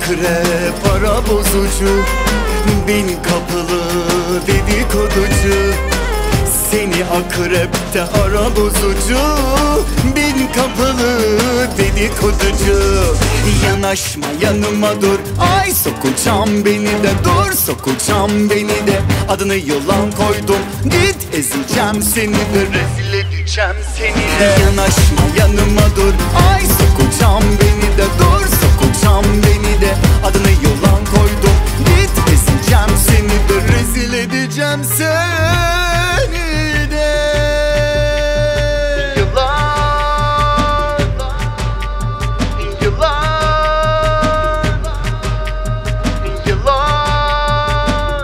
akrep para bozucu, bin kapılı dedikoducu. Seni akrepte ara bozucu, bin kapılı dedikoducu. Yanaşma yanıma dur, ay sokacağım beni de, dur sokacağım beni de. Adını yılan koydum, git ezeceğim seni de, rezil edeceğim seni de. Yanaşma yanıma dur, ay sokacağım beni de, dur sokacağım beni de. Adını yılan koydum, git ezeceğim seni de, rezil edeceğim seni de. Yılan, yılan, yılan,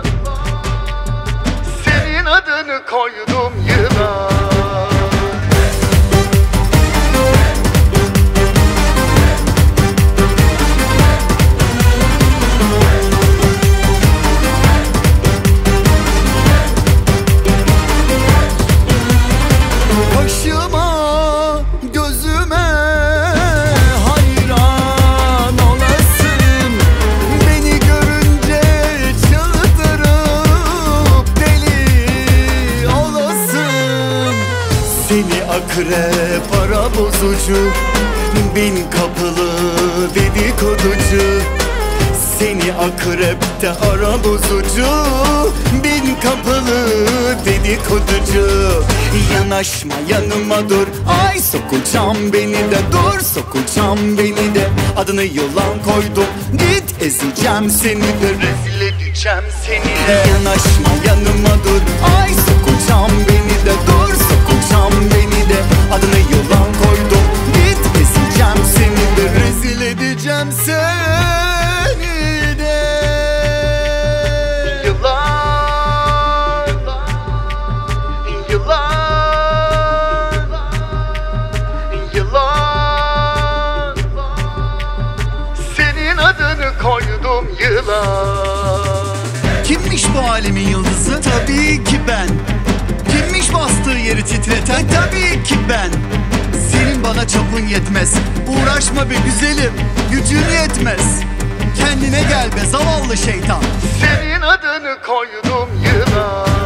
senin adını koydum yılan. Başıma, gözüme hayran olasın. Beni görünce çıldırıp deli olasın. Seni akrep para bozucu, bin kapılı dedikoducu. Seni akrepte ara bozucu, bin kapılı dedikoducu. Yanaşma yanıma dur, ay sokacağım beni de, dur sokacağım beni de. Adını yılan koydum, git ezeceğim seni de, rezil edeceğim seni de. Yanaşma yanıma dur, ay sokacağım beni de, dur sokacağım beni de. Adını yılan koydum, git ezeceğim seni de, rezil edeceğim seni de. Yılan, yılan, yılan, senin adını koydum yılan. Kimmiş bu alemin yıldızı? Tabii ki ben. Kimmiş bastığı yeri titreten? Tabii ki ben. Senin bana çapın yetmez, uğraşma be güzelim, gücün yetmez. Kendine gel be zavallı şeytan. Senin adını koydum yılan.